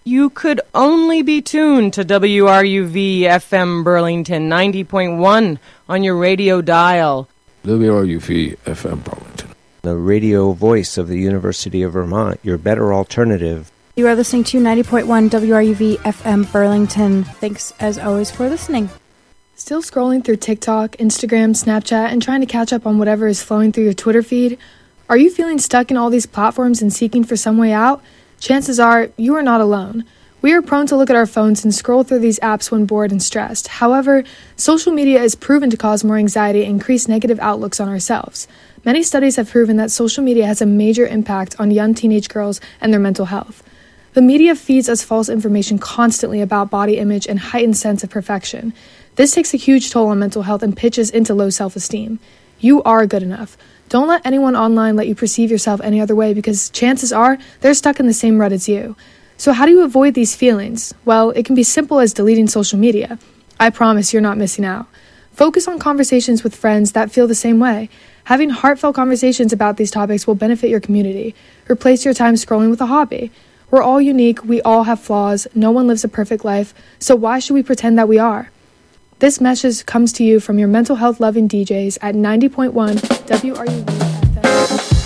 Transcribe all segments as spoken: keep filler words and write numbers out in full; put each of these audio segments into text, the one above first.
You could only be tuned to W R U V F M Burlington ninety point one on your radio dial. W R U V F M Burlington, the radio voice of the University of Vermont, your better alternative. You are listening to ninety point one W R U V F M Burlington. Thanks, as always, for listening. Still scrolling through TikTok, Instagram, Snapchat, and trying to catch up on whatever is flowing through your Twitter feed? Are you feeling stuck in all these platforms and seeking for some way out? Chances are, you are not alone. We are prone to look at our phones and scroll through these apps when bored and stressed. However, social media is proven to cause more anxiety and increase negative outlooks on ourselves. Many studies have proven that social media has a major impact on young teenage girls and their mental health. The media feeds us false information constantly about body image and heightened sense of perfection. This takes a huge toll on mental health and pitches into low self-esteem. You are good enough. Don't let anyone online let you perceive yourself any other way, because chances are they're stuck in the same rut as you. So how do you avoid these feelings? Well, it can be simple as deleting social media. I promise you're not missing out. Focus on conversations with friends that feel the same way. Having heartfelt conversations about these topics will benefit your community. Replace your time scrolling with a hobby. We're all unique, we all have flaws, no one lives a perfect life, so why should we pretend that we are? This message comes to you from your mental health loving D Js at ninety point one W R U V F M.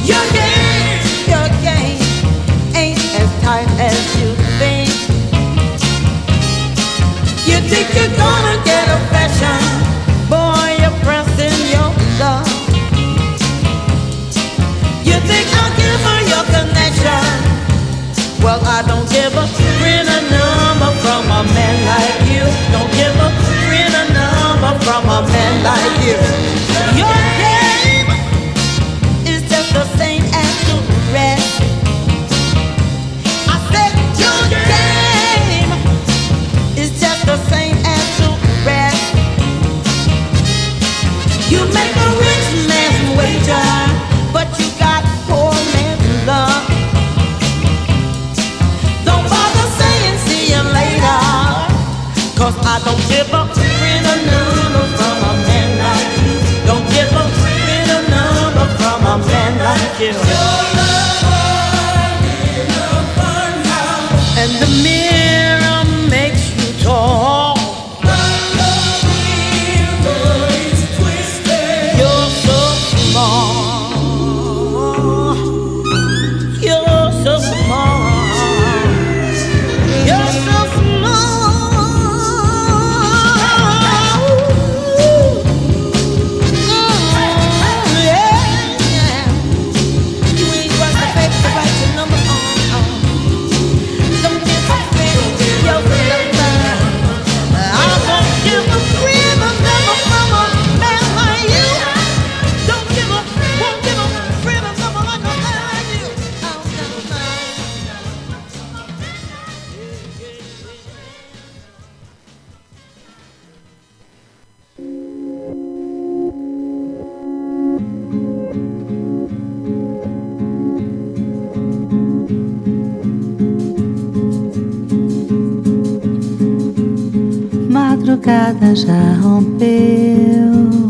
Your game, your game ain't as tight as you think. You think you're gonna get affection, boy, you're pressing your luck. You think I'll give her your connection? Well, I don't give a friend a number from a man like you. Don't give a friend a number from a man like you. Your game is just the same as the rest. I said your game is just the same as the rest. You make a rich man's wager, but you got poor man's love. Don't bother saying see you later, 'cause I don't give a friend a number from a man like you. Don't give a friend a number from a man like you. And the mirror makes you tall. You're so small. You're so small. You're so small. Yeah, yeah. You ain't got the paper to write your number on. Don't give a friend your number. I won't give a friend a number from a man like you. Don't give a, won't give a friend a number like a man like you. I'll never mind. Madrugada já rompeu.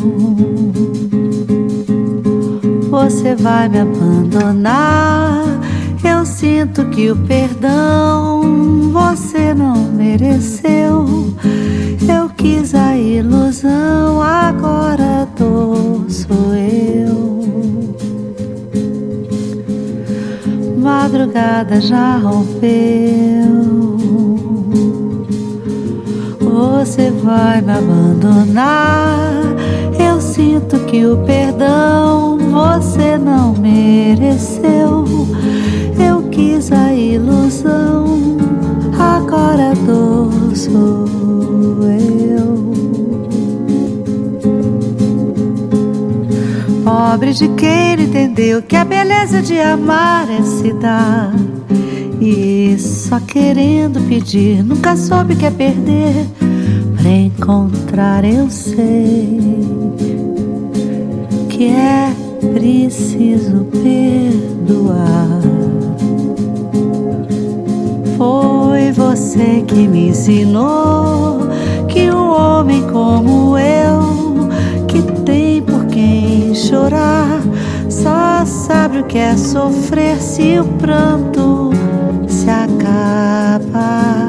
Você vai me abandonar. Eu sinto que o perdão você não mereceu. Eu quis a ilusão, agora a dor sou eu. Madrugada já rompeu. Você vai me abandonar. Eu sinto que o perdão você não mereceu. Eu quis a ilusão, agora a dor sou eu. Pobre de quem não entendeu que a beleza de amar é se dar. E só querendo pedir, nunca soube que é perder. Pra encontrar eu sei que é preciso perdoar. Foi você que me ensinou que um homem como eu, que tem por quem chorar, só sabe o que é sofrer se o pranto se acaba.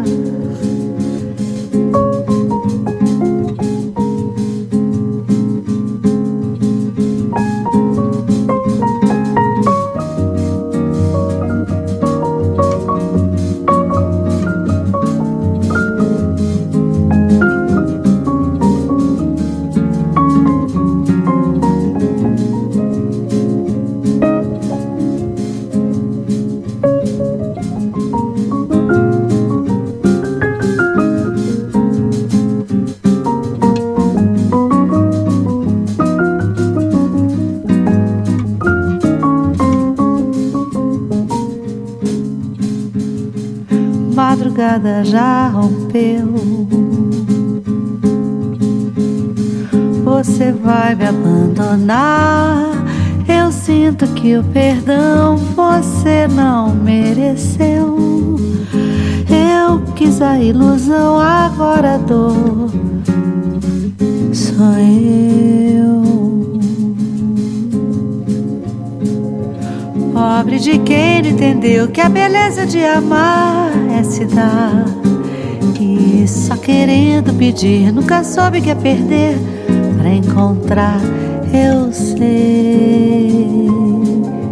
Madrugada já rompeu. Você vai me abandonar. Eu sinto que o perdão você não mereceu. Eu quis a ilusão, agora a dor sou eu. Pobre de quem não entendeu que a beleza de amar é se dar. E só querendo pedir, nunca soube que é perder. Pra encontrar eu sei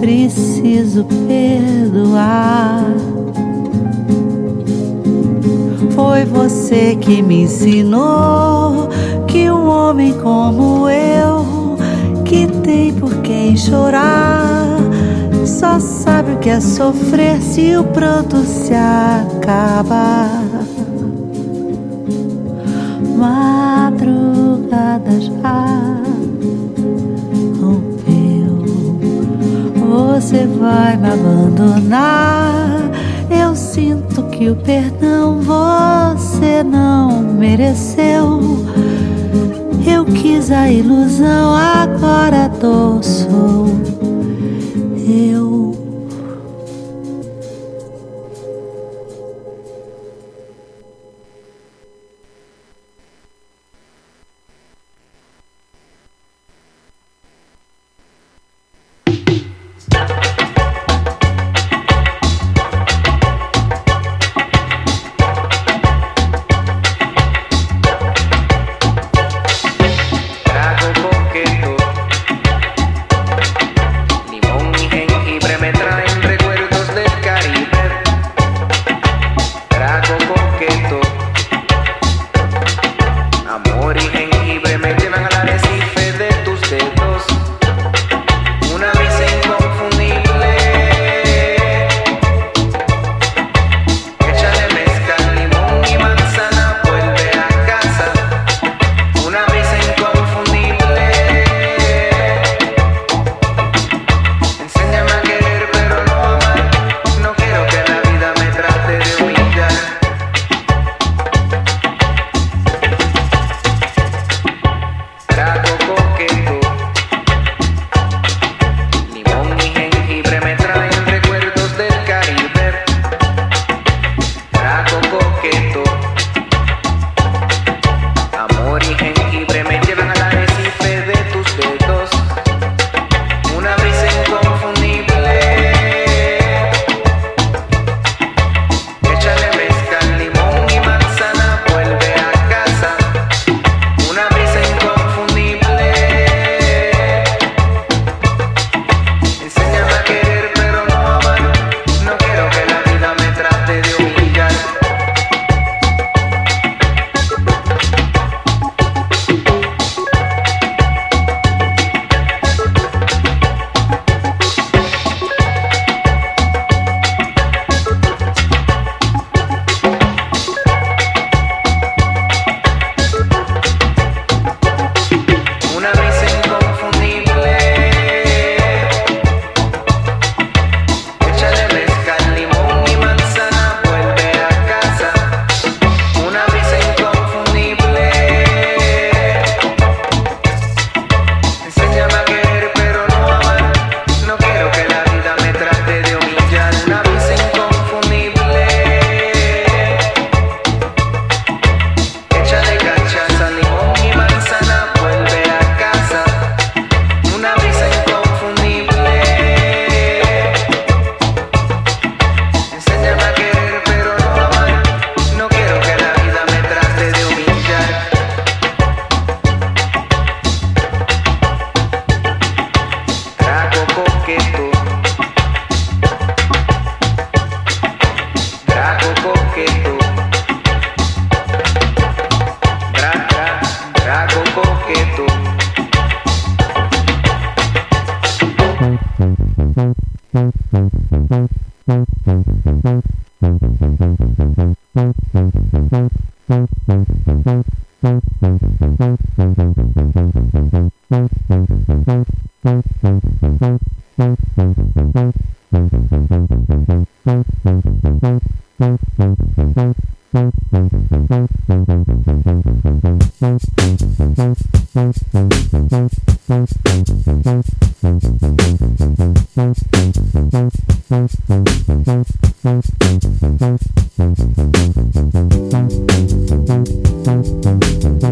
preciso perdoar. Foi você que me ensinou que um homem como eu, que tem por quem chorar, só sabe o que é sofrer se o pranto se acaba. Madrugada já rompeu, você vai me abandonar. Eu sinto que o perdão você não mereceu. Eu quis a ilusão, agora a dor sou eu.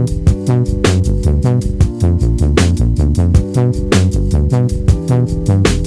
Thank you.